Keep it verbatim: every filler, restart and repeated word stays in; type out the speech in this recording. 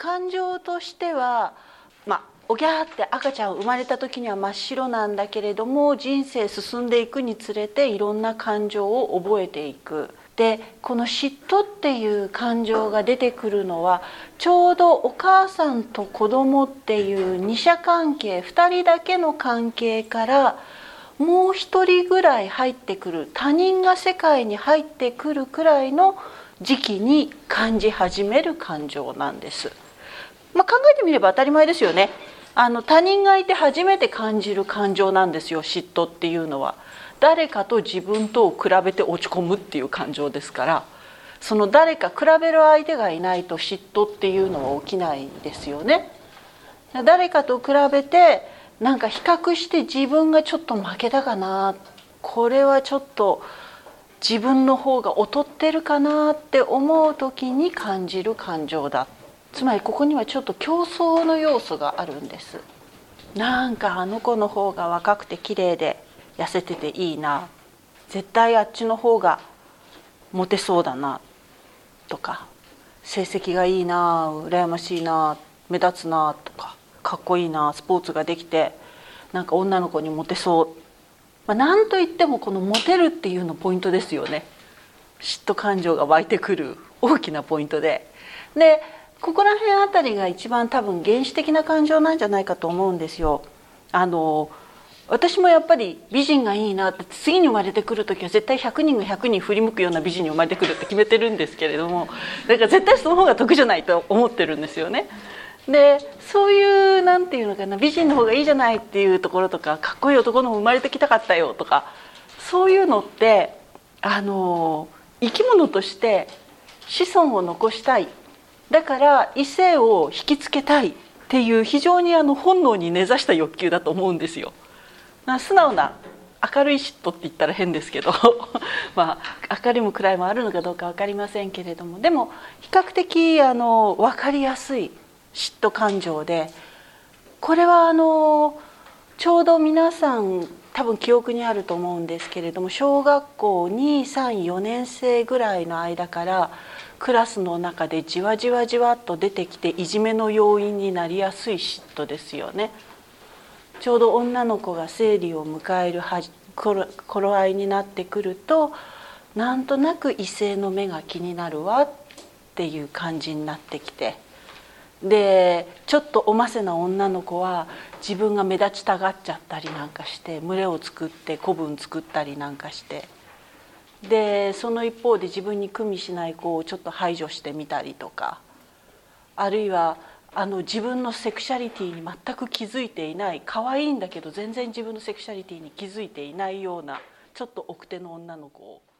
感情としては、まあ、おぎゃーって赤ちゃん生まれた時には真っ白なんだけれども、人生進んでいくにつれていろんな感情を覚えていく。でこの嫉妬っていう感情が出てくるのは、ちょうどお母さんと子供っていう二者関係、ふたりだけの関係からもう一人ぐらい入ってくる、他人が世界に入ってくるくらいの時期に感じ始める感情なんです。まあ、考えてみれば当たり前ですよね。あの他人がいて初めて感じる感情なんですよ、嫉妬っていうのは。誰かと自分とを比べて落ち込むっていう感情ですから、その誰か比べる相手がいないと嫉妬っていうのは起きないですよね。誰かと比べてなんか比較して自分がちょっと負けたかな、これはちょっと自分の方が劣ってるかなって思う時に感じる感情だ。つまりここにはちょっと競争の要素があるんです。なんかあの子の方が若くて綺麗で痩せてていいな、絶対あっちの方がモテそうだなとか、成績がいいな、羨ましいな、目立つなとか、かっこいいな、スポーツができてなんか女の子にモテそう、まあ、なんといってもこのモテるっていうのポイントですよね。嫉妬感情が湧いてくる大きなポイントで、でここら辺あたりが一番多分原始的な感情なんじゃないかと思うんですよ。あの私もやっぱり美人がいいなって、次に生まれてくる時は絶対ひゃくにんがひゃくにん振り向くような美人に生まれてくるって決めてるんですけれども、だから絶対その方が得じゃないと思ってるんですよね。でそういうなんていうのかな、美人の方がいいじゃないっていうところとか、かっこいい男の方生まれてきたかったよとか、そういうのってあの生き物として子孫を残したい、だから異性を引きつけたいっていう非常にあの本能に根ざした欲求だと思うんですよ。素直な明るい嫉妬って言ったら変ですけどまあ明るいも暗いもあるのかどうか分かりませんけれども、でも比較的あの分かりやすい嫉妬感情で、これはあのちょうど皆さん多分記憶にあると思うんですけれども、小学校に、さん、よねん生ぐらいの間からクラスの中でじわじわじわっと出てきていじめの要因になりやすい嫉妬ですよね。ちょうど女の子が生理を迎える頃合いになってくると、なんとなく異性の目が気になるわっていう感じになってきて、でちょっとおませな女の子は自分が目立ちたがっちゃったりなんかして、群れを作って子分作ったりなんかして、でその一方で自分に組みしない子をちょっと排除してみたりとか、あるいはあの自分のセクシャリティに全く気づいていない、可愛いんだけど全然自分のセクシャリティに気づいていないようなちょっと奥手の女の子を